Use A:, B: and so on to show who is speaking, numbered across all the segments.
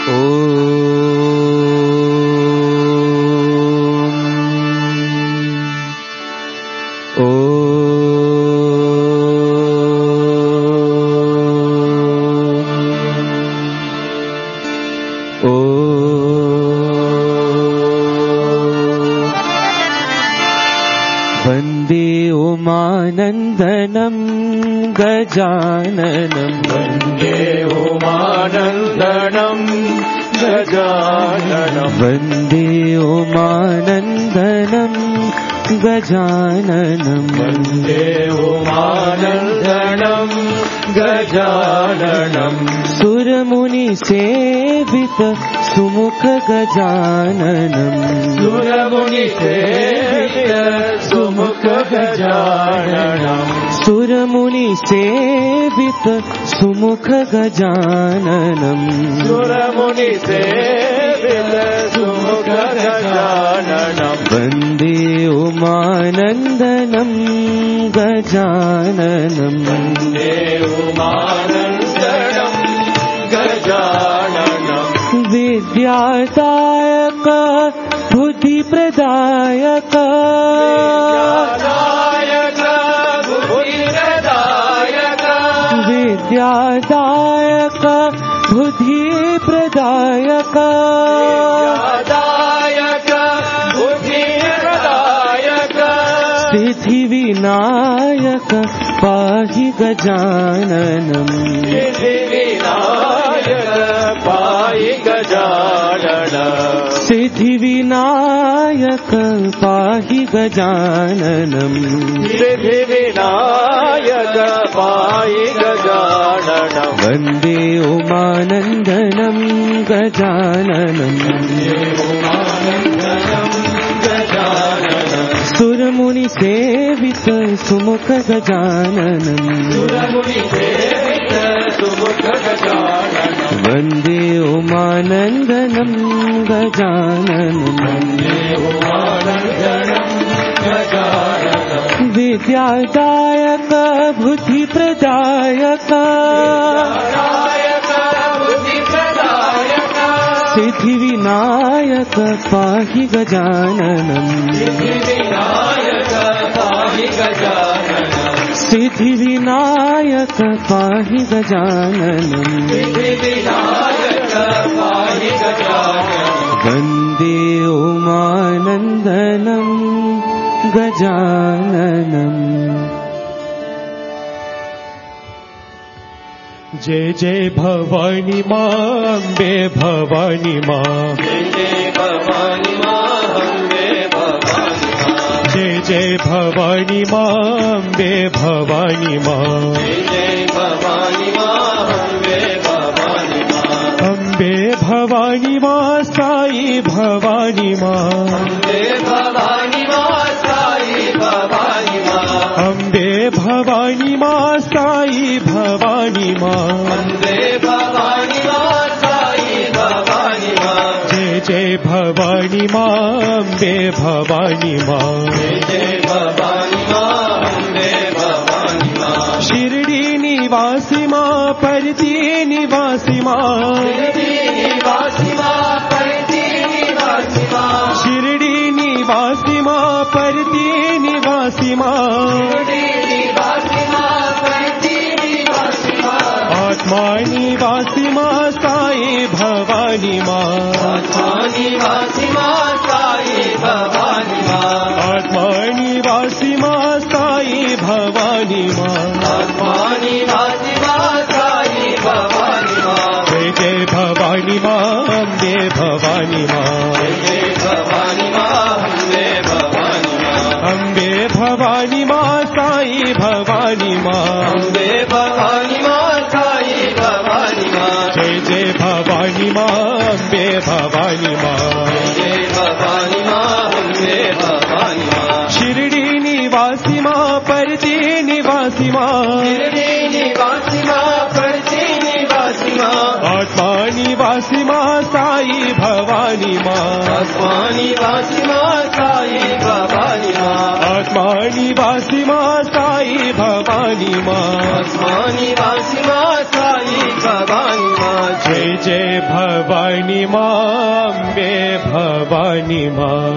A: वन्दे उमानन्दनं गजाननं
B: वन्दे उमानन्दनं गजाननं
A: वन्दे उमानन्दनं गजाननं
B: वन्दे उमानन्दनं गजाननं
A: सुरमुनिसेवित सुमुख गजाननं
B: सुरमुनिसेवित सुमुख गजाननं
A: सुरमुनिसेवित सुमुख गजाननं
B: सुरमुनिसेवित सुमुख गजाननं
A: वन्दे उमानन्दनं गजाननं
B: वन्दे उमानन्दनं गजाननं
A: विद्यादायक बुद्धिप्रदायक विद्यादायक बुद्धिप्रदायक सिद्धिविनायक पाहि गजाननं
B: सिद्धिविनायक पाहि गजाननं
A: सिद्धिविनायक पाहि गजाननं
B: सिद्धिविनायक पाहि गजाननं
A: वन्दे उमानन्दनं गजाननं सुरमुनिसेवित सुमुख गजाननं वन्दे उमानन्दनं गजाननं विद्यादायक बुद्धिप्रदायक सिद्धिविनायक पाहि गजाननं सिद्धिविनायक पाहि गजाननं वन्दे उमानन्दनं गजाननं
C: जय जय भवानी माँ अम्बे भवानी माँ
B: जय जय भवानी माँ अम्बे भवानी माँ
C: जय जय भवानी माँ अम्बे भवानी माँ
B: जय जय भवानी माँ अम्बे भवानी माँ
C: अम्बे भवानी माँ साई भवानी माँ
B: अम्बे भवानी माँ साई भवानी माँ
C: अम्बे भवानी माँ साई भवानी माँ
B: अम्बे भवानी माँ साई भवानी माँ
C: जय जय भवानी माँ अम्बे भवानी माँ
B: जय जय भवानी माँ अम्बे भवानी माँ
C: शिरडी निवासी माँ परती निवासी माँ
B: शिरडी निवासी माँ परती निवासी माँ
C: शिरडी निवासी माँ परती निवासी माँ
B: शिरडी निवासी माँ परती निवासी माँ
C: आत्मा निवासी माँ साई भवानी माँ
B: आत्मा निवासी माँ साई भवानी माँ
C: आत्मा निवासी माँ साई भवानी माँ
B: आत्मा निवासी माँ साई भवानी माँ
C: जय जय भवानी माँ अम्बे भवानी माँ
B: जय जय भवानी माँ अम्बे भवानी माँ
C: अम्बे भवानी माँ साई भवानी माँ
B: अम्बे भवानी माँ साई भवानी माँ
C: जय जय भवानी माँ अम्बे भवानी माँ
B: जय भवानी माँ अम्बे भवानी माँ
C: शिरडी निवासी माँ परती निवासी माँ
B: शिरडी निवासी माँ परती निवासी माँ
C: आत्मा निवासी माँ साई भवानी भवानी माँ,
B: आत्मा निवासी माँ साई भवानी माँ,
C: आत्मा निवासी माँ साई भवानी माँ,
B: आत्मा निवासी माँ साई भवानी माँ।
C: जय जय भवानी माँ, अम्बे भवानी माँ।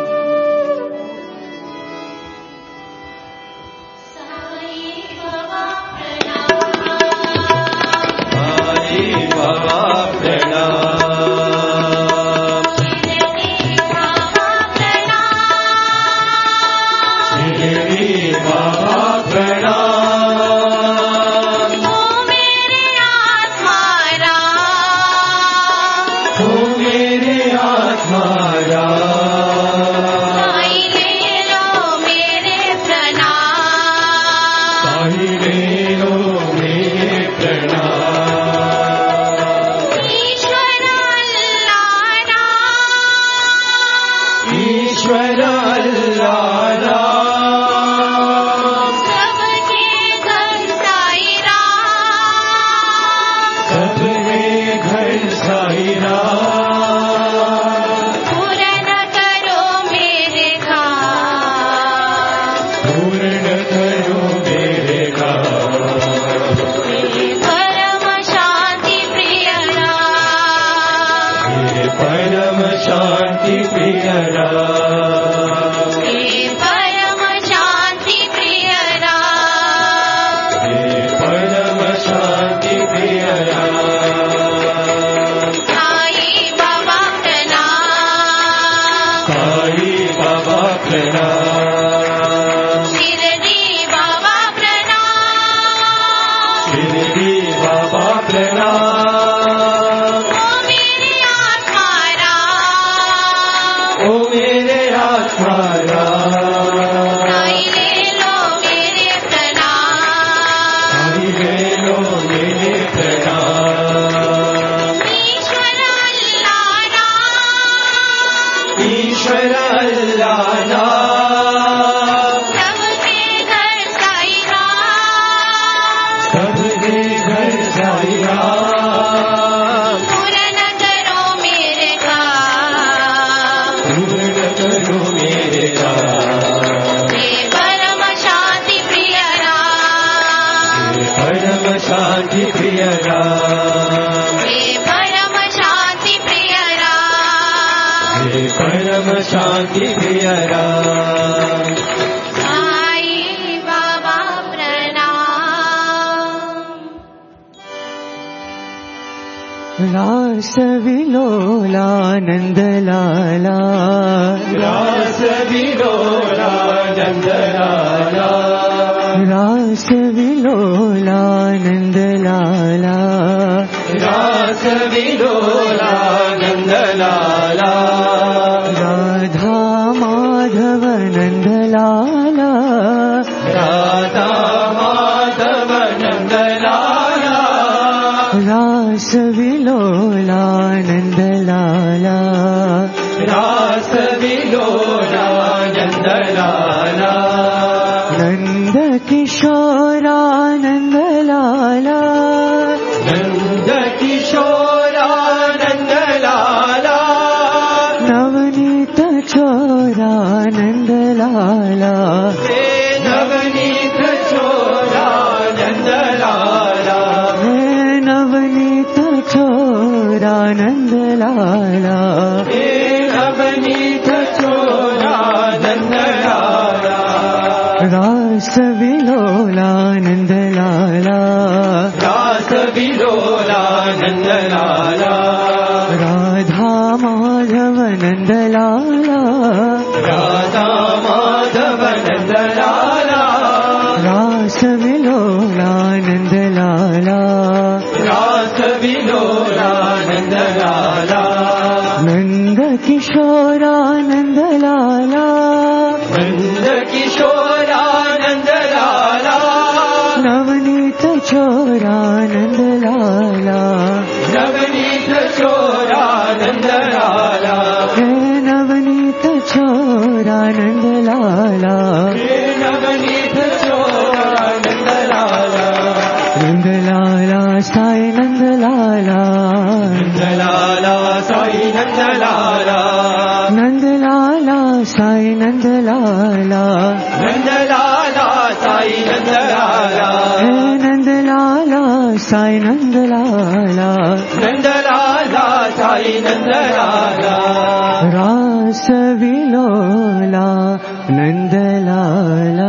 A: रासविलोलानन्दलाला,
B: रासविलोलानन्दलाला,
A: रासविलोलानन्दलाला,
B: रासविलोलानन्दलाला,
A: राधा माधव नन्दलाला,
B: राधा माधव नन्दलाला,
A: रासविलोलानन्दलाला,
B: रासविलोलानन्दलाला,
A: नन्दकिशोरानन्दलाला,
B: नन्दकिशोरानन्दलाला,
A: नवनीत चोरानन्दलाला,
B: हे नवनीत चोरानन्दलाला,
A: हे नवनीत चोरानन्दलाला,
B: हे नवनीत चोरानन्दलाला,
A: रासविलोलानन्दलाला,
B: रासविलोलानन्दलाला,
A: राधा माधव नन्दलाला,
B: राधा माधव नन्दलाला,
A: रासविलोलानन्दलाला,
B: रासविलोलानन्दलाला,
A: नन्दकिशोरानन्दलाला,
B: नन्दकिशोरानन्दलाला,
A: नवनीत चोरानन्दलाला,
B: नवनीत चोरानन्दलाला,
A: हे नवनीत चोरानन्दलाला,
B: हे नवनीत चोरानन्दलाला,
A: नन्दलाला साई नन्दलाला,
B: नन्दलाला साई नन्दलाला, नंदलाला साई नंदलाला
A: रास विलोला नंदलाला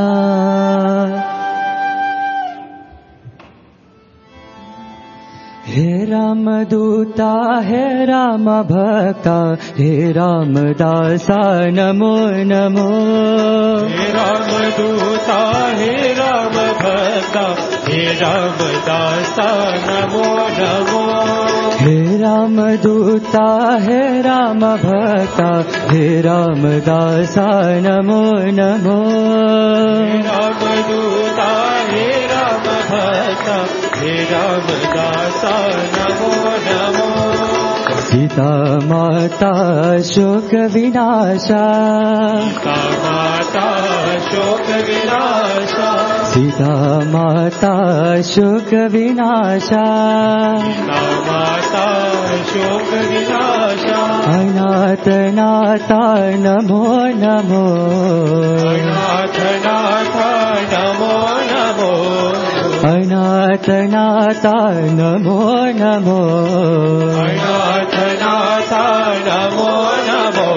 A: हे राम दूता हे राम भक्ता हे राम दासा नमो नमो
C: हे राम दूता हे राम भक्ता हे राम दासा नमो नमो
A: हे राम दूता हे राम भक्ता हे राम दासा नमो नमो
C: हे राम दूता हे राम भक्ता हे राम दासा नमो नमो
A: सीता माता शोक विनाशा
C: सीता माता शोक विनाशा
A: सीता माता शोक विनाशा
C: सीता माता शोक विनाशा
A: अनाथ नाथा नमो नमो
C: अनाथ नाथ नमो नमो
A: अनाथ नाथा नमो नमो
C: अनाथ नाथ नमो नमो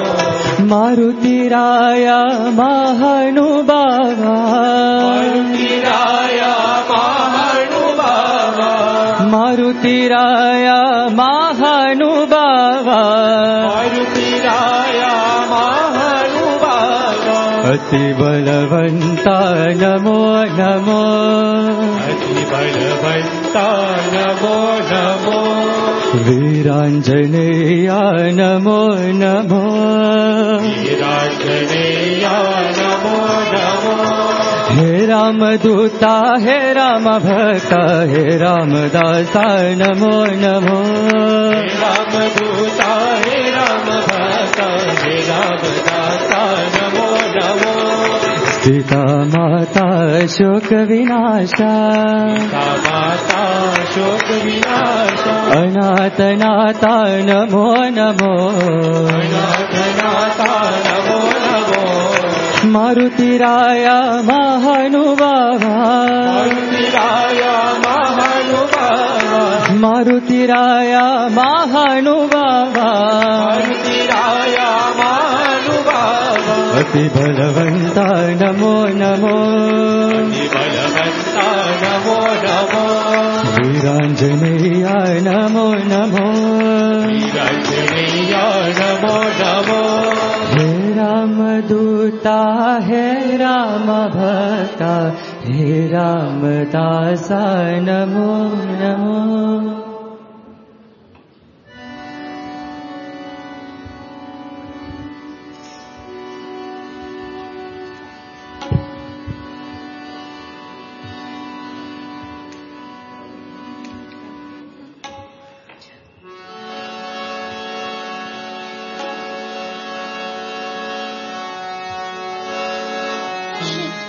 A: मारुतिराया महानुभावा
C: मारुतिराया महानुभावा
A: मारुतिराया महानुभावा
C: मारुतिराया महानुभावा
A: अति बलवंता नमो नमो
C: अति बलवंता नमो नमो
A: वीरांजनेया नमो नमो
C: वीरांजनेया नमो नमो
A: हे राम दूता हे राम भक्ता हे राम दासा नमो नमो
C: हे राम दूता हे राम भक्ता हे राम दासा नमो नमो
A: सीता माता शोक विनाशा
C: सीता माता शोक विनाशा
A: अनाथ नाथा नमो नमो
C: अनाथ नाथा नमो नमो
A: मारुतिराया महानुभावा
C: मारुतिराया महानुभावा
A: मारुतिराया महानुभावा
C: मारुतिराया महानुभावा
A: अति बलवंता नमो नमो
C: अति बलवंता नमो नमो
A: वीरांजनेया नमो नमो
C: वीरांजनेया नमो नमो
A: हे राम दूता हे राम भक्ता हे राम दासा नमो नमो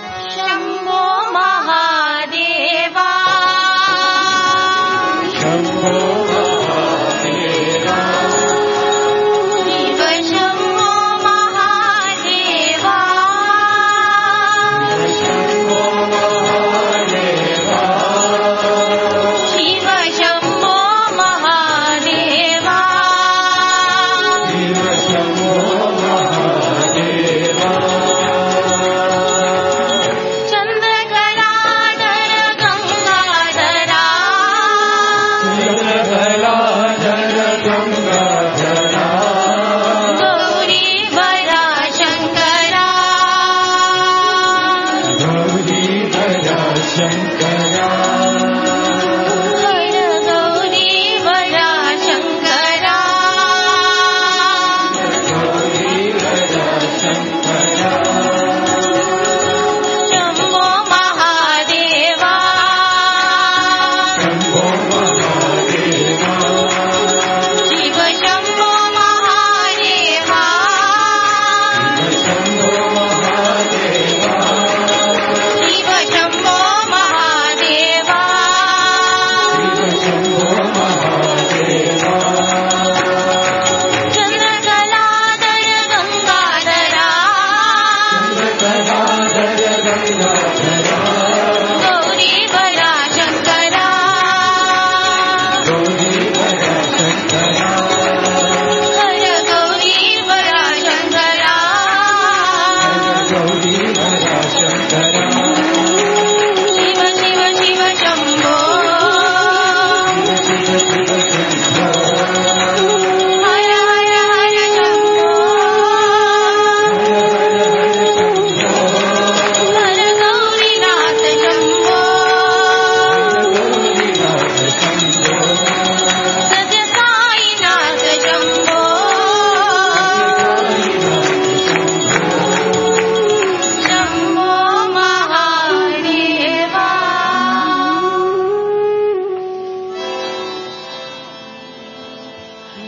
D: शम्भो महादेवा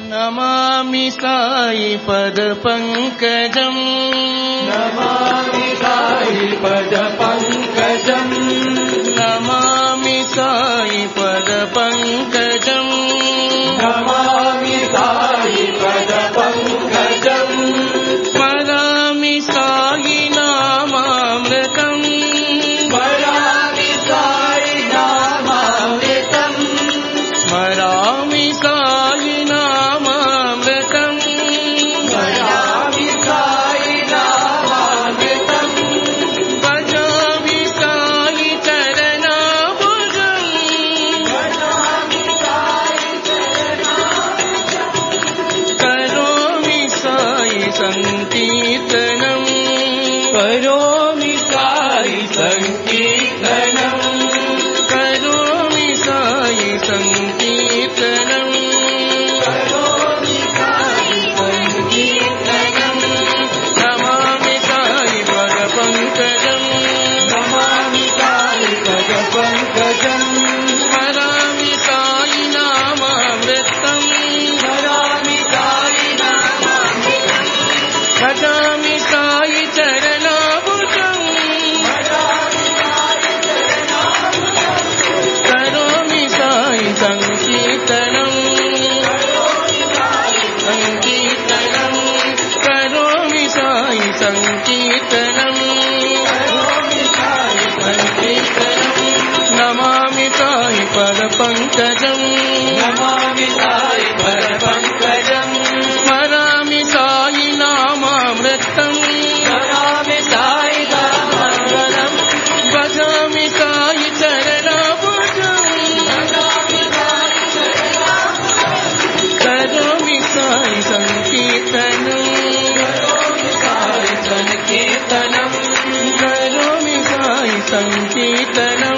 B: नमामि साई पद पंकजं
C: नमामि साई पद पंकजं
B: नमामि साई पद पंकजं
C: नमामि साई पद पंकजं
B: स्मरामि साई नामामृतं
C: स्मरामि साई नामामृतं
B: स्मरामि साई नामामृतं
C: स्मरामि साई नामामृतं
B: भजामि साई चरणाम्बुजं करोमि साई संकीर्तनं
C: करोमि साई संकीर्तनं
B: करोमि साई संकीर्तनं
C: करोमि साई संकीर्तनं
B: नमामि साई पद पंकजं
C: नमामि साई पद पंकजं
B: स्मरामि साई नामामृतं
C: स्मरामि साई नामामृतं
B: भजामि साई चरणाम्बुजं करोमि साई संकीर्तनं संकीर्तनं करोमि साई संकीर्तनं संकीर्तनं नमामि साई पद पंकजं
C: नमामि साई पद पंकजं
B: स्मरामि साई नामामृतं
C: स्मरामि साई नामामृतं
B: भजामि साई चरणाम्बुजं करोमि साई संकीर्तनं
C: संकीर्तनं
B: करोमि साई संकीर्तनं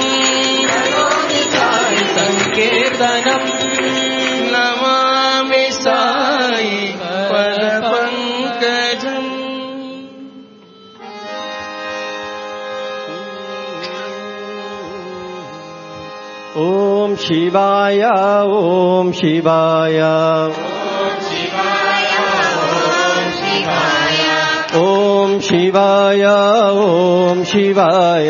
C: संकीर्तनं
B: नमामि साई पद पंकजं
A: ओम शिवाय ओम शिवाय ओम शिवाय ओम शिवाय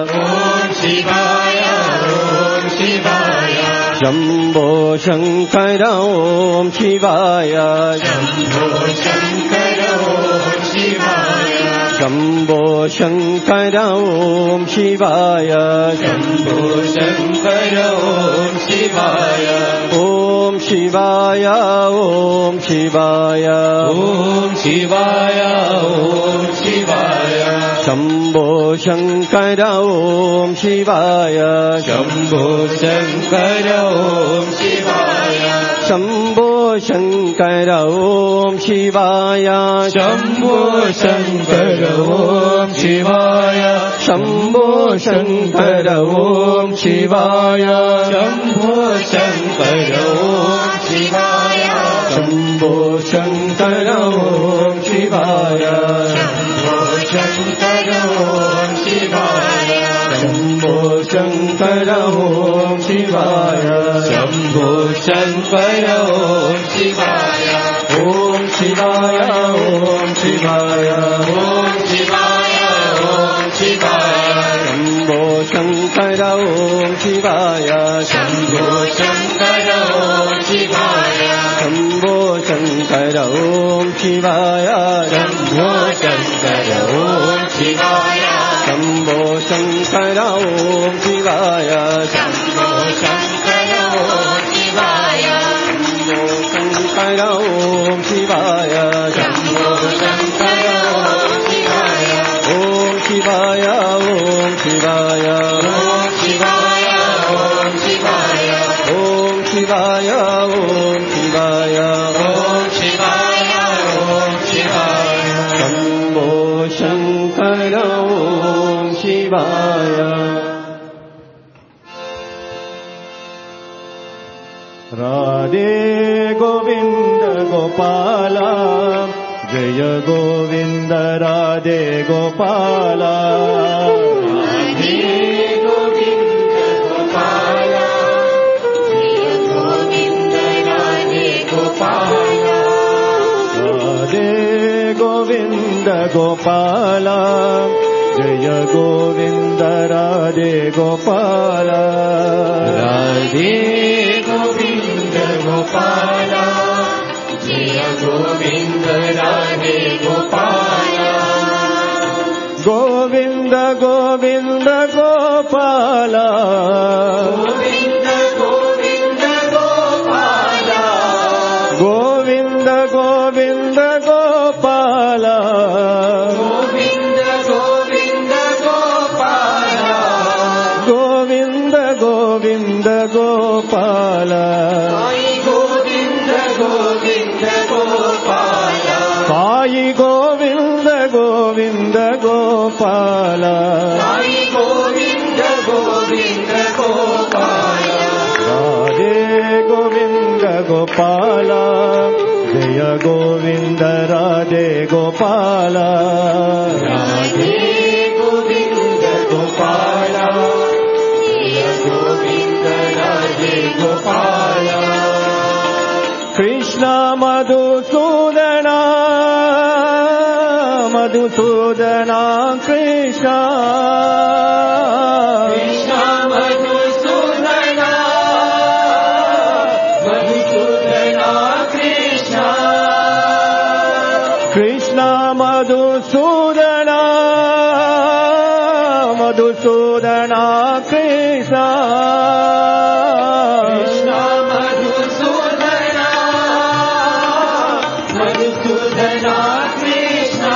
A: शंभो शंकर ओम शिवाय शंभो शंकर ओम शिवाय ओम शिवाय ओम शिवाय शंभो शंकर ओम शिवाय शंभो शंकर ओम शिवाय शंभो शंकर ओम शिवाय शंभो शंकर ओम शिवाय शंभो शंकर ओम शिवाय शंभो शंकर ओम शिवाय शंभो शंकर ओम शिवाय शंभो शंकर ओम शिवाय शंभो शंकर ओम शिवाय शंभो शंकर ओम शिवाय ओम शिवाय ओम शिवाय ओम शिवाय ओम शिवाय शंभो शंकर ओम शिवाय शंभो शंकर ओम शिवाय शंभो शंकर ओम शिवाय शंभो शंकर ओम शिवाय शंभो शंकर ओम शिवाय शंभो शंकर ओम शिवाय शंभो शंकर ओम शिवाय शंभो शंकर ओम शिवाय ओम शिवाय ओम शिवाय ओम शिवाय ओम शिवाय ओम शिवाय ओम शिवाय ओम शिवाय ओम शिवाय शंभो शंकर ओम शिवाय राधे गोविंद गोपाला जय गोविंद राधे गोपाला राधे गोविंद गोपाला जय गोविंद राधे गोपाला
C: गोविन्द गोपाल जय गोविन्द राधे गोपाल
B: राधे गोविन्द गोपाल जय गोविन्द राधे गोपाल
C: गोविन्द गोविन्द गोपाल
B: गोविन्द गोविन्द गोपाल
C: गोविन्द गोविन्द गोपाल
B: गोविन्द गोविन्द गोपाल
C: गोविन्द गोविन्द गोपाल
B: साई गोविन्द गोविन्द गोपाल
C: साई गोविन्द गोविन्द गोपाल
B: राधे गोविन्द गोपाल जय गोविन्द राधे गोपाल
C: कृष्ण मधुसूदन मधुसूदन कृष्ण
B: कृष्ण मधुसूदन मधुसूदन कृष्ण
C: कृष्ण मधुसूदन मधुसूदन कृष्ण
B: कृष्ण मधुसूदन मधुसूदन कृष्ण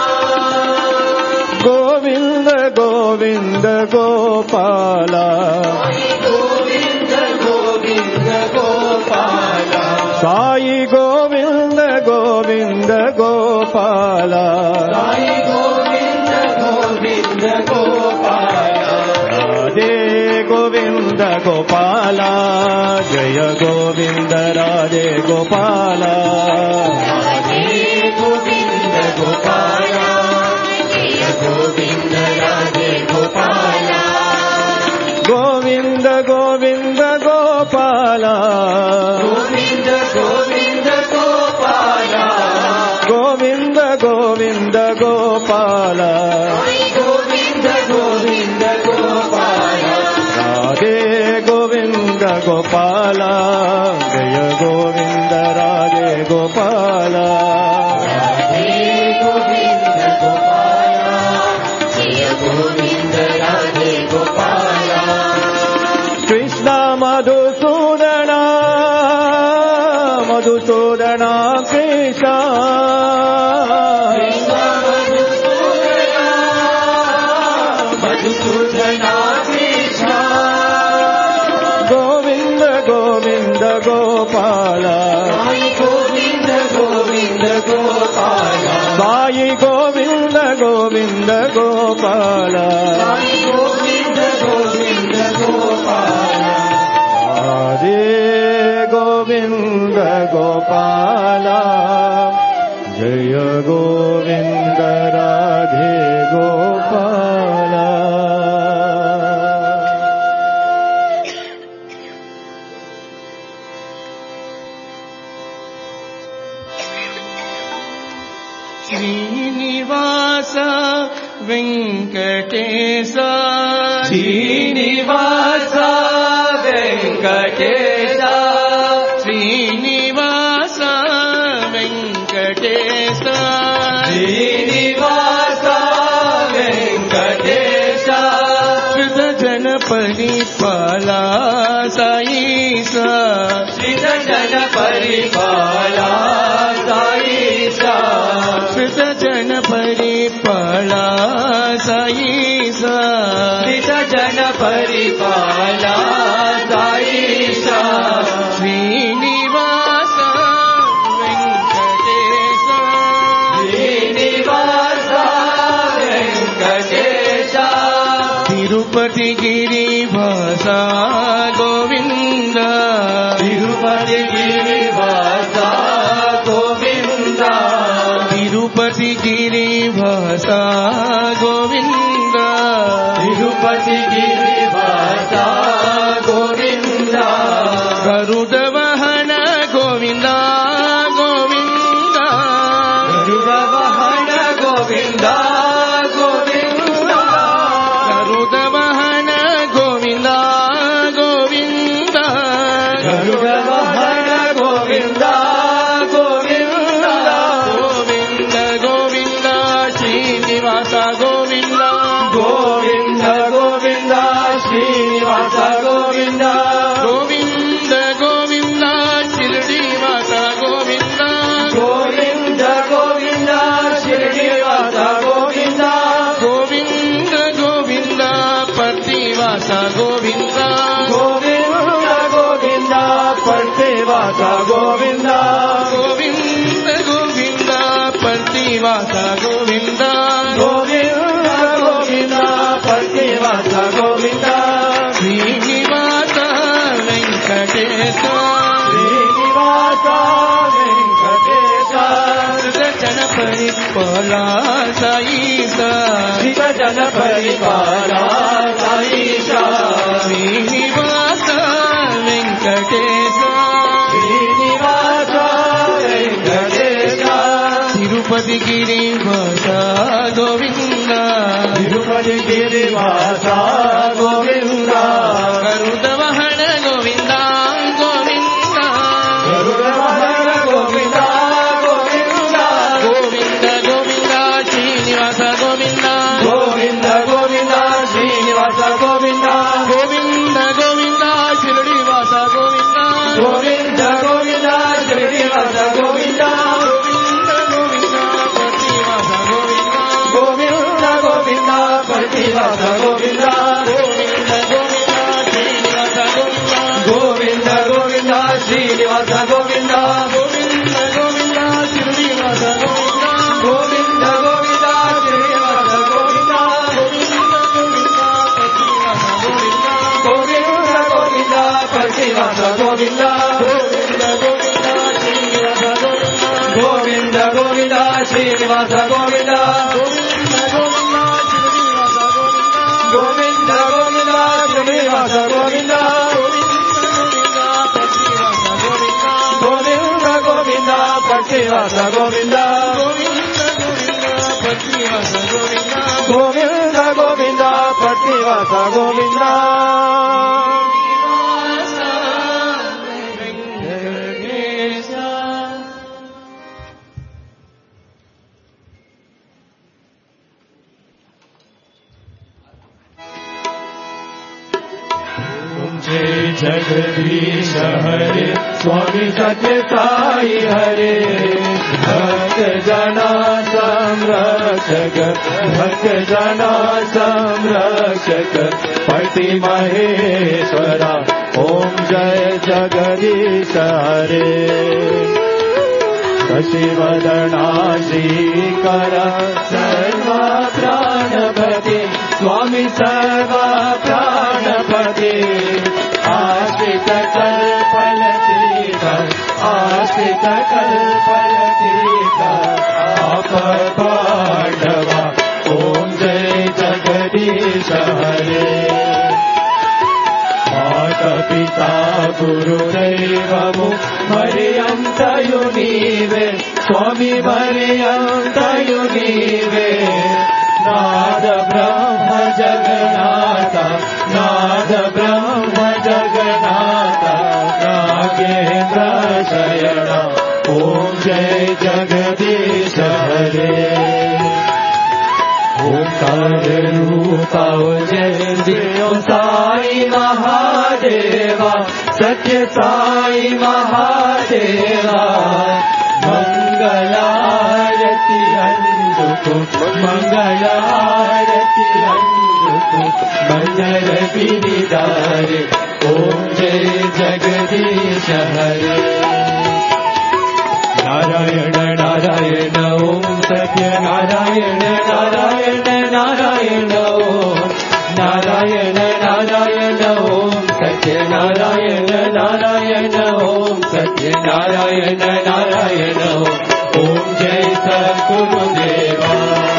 C: गोविन्द गोविन्द गोपाल
B: गोविन्द गोविन्द गोपाल
C: साई गोविन्द गोविन्द गोपाल
B: साई गोविन्द गोविन्द गोपाल
C: राधे गोविन्द गोपाल जय गोविन्द राधे गोपाल
B: राधे गोविन्द गोपाल जय गोविन्द राधे गोपाल
C: गोविन्द गोविन्द गोपाल
B: गोविन्द गोविन्द गोपाल
C: गोविन्द गोविन्द गोपाल
B: गोविन्द गोविन्द गोपाल
C: राधे गोविन्द गोपाल जय गोविन्द राधे गोपाल
B: राधे गोविन्द गोपाल जय गोविन्द राधे गोपाल
C: कृष्ण मधुसूदन मधुसूदन कृष्ण
B: मधुसूदन कृष्ण
C: गोविन्द गोविन्द गोपाल
B: साई गोविन्द गोविन्द गोपाल
C: साई गोविन्द गोविन्द गोपाल
B: साई गोविन्द गोविन्द गोपाल
C: राधे गोविन्द गोपाल जय गोविन्द राधे गोपाल
A: श्रीनिवास वेङ्कटेश
B: श्रीनिवास वेङ्कटेश
A: श्रीनिवास वेङ्कटेश
B: श्रीनिवास वेङ्कटेश
A: श्रुतजन परिपाला साईश
B: श्रीजन परिपाला साईश
A: श्रुतजन परिपाला साईश
B: श्रीजन परिपाला साईश
A: श्रीनिवास वेङ्कटेश
B: श्रीनिवास वेङ्कटेश
A: तिरुपति गिरिवास गोविन्द
B: तिरुपति गिरिवास गोविन्द
A: तिरुपति गिरिवास गोविन्द
B: तिरुपति गिरिवास गोविन्द
A: गरुड वाहन गोविन्द गोविन्द
B: गरुड वाहन
C: గోవింద
B: గోవింద గోవింద పర్తివాస గోవింద
C: గోవింద గోవింద పర్తివాస గోవింద
B: శ్రీనివాస వెంకటేశ
C: శ్రీనివాస వెంకటేశ
B: జన పరిపాలా సాయిస
C: జన పరిపాల సాయిష
B: శ్రీనివాస వెంకటేశ
C: శ్రీనివాస వెంకటేశ
B: తిరుపతి గిరివాస గోవింద
C: తిరుపతి గిరివాస గోవింద
B: గరుడవాహన గోవింద గోవింద
C: గరుడవాహన గోవింద గోవింద
B: గోవింద గోవింద శ్రీనివాస గోవింద
C: గోవింద గోవింద శ్రీనివాస గోవింద
B: గోవింద గోవింద శిరుడివాస గోవింద
C: గోవింద గోవింద శ్రీనివాస గోవింద
B: గోవింద గోవింద పతివాస గోవింద
C: గోవింద గోవింద గోవింద శ్రీనివాస గోవింద
B: గోవింద గోవింద శిరుడివాస గోవింద
C: గోవింద గోవింద శ్రీనివాస గోవింద గోవింద గోవింద పతివాస గోవింద గోవింద గోవింద శ్రీనివాస గోవింద గోవింద గోవింద శ్రీనివాస గోవింద గోవింద గోవింద పతివాస గోవింద గోవింద గోవింద పతివాస గోవింద जगदीश हरे स्वामी सत्य साई हरे भक्त जना संरक्षक भक्त जना संरक्षक पति महेश्वरा ओम जय जगदीश हरे शशिवदना श्रीकर सर्वा प्राणपति स्वामी सर्वा प्राणपति आश्रित कल्पलतीत आश्रित कल्पलतीत आप पांडवा ओम जय जगदीश हरे माता पिता गुरुदैवमु मर्यन्तयु नीवे स्वामी मर्यन्तयु नीवे नाद ब्रह्म जगन्नाथ नाद ब्रह्म जगन्नाथ नागेन्द्र शयन ओम जय जगदीश हरे ओंकार रूपा जय देव साई महादेवा सत्य साई महादेवा मंगलारती अंजुको मंगलारती अंजुको मंगल गिरिधारे ओम जय जगदीश हरे नारायण नारायण ओम सत्य नारायण नारायण नारायण ओम नारायण नारायण ओम सत्य नारायण नारायण ओम सत्य नारायण नारायण ओम जय सद्गुरुदेवा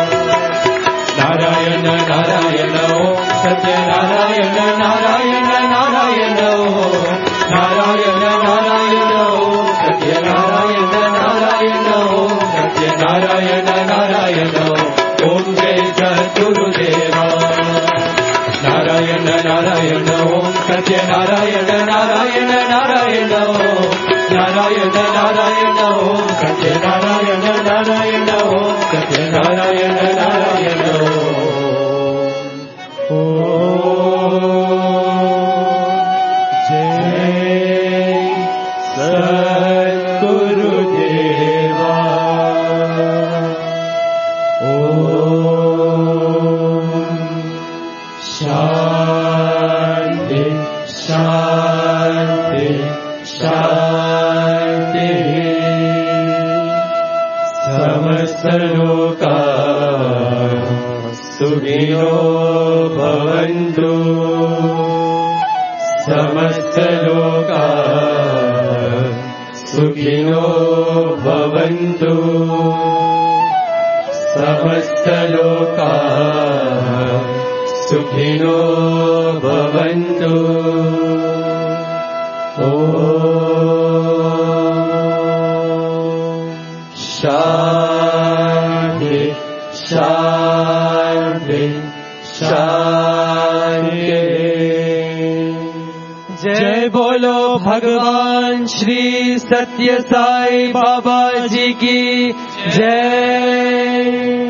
C: नारायण नारायण ओम सत्य नारायण नारायण नारायण ओम नारायण नारायण ओम सत्य नारायण नारायण ओम सत्य नारायण नारायण ओम जय सद्गुरुदेवा नारायण नारायण ओम सत्य नारायण नारायण नारायण ओम नारायण नारायण ओम सत्य नारायण नारायण ओम सत्य नारायण नारायण ओम जय सद्गुरुदेवा शांति शांति शांति
B: लोका सुखिनो भवन्तु समस्त लोका सुखिनो भवन्तु समस्त लोका सुखिनो भवन्तु शान्ति शान्ति शान्ति।
A: जय बोलो भगवान श्री सत्य साई बाबा जी की जय।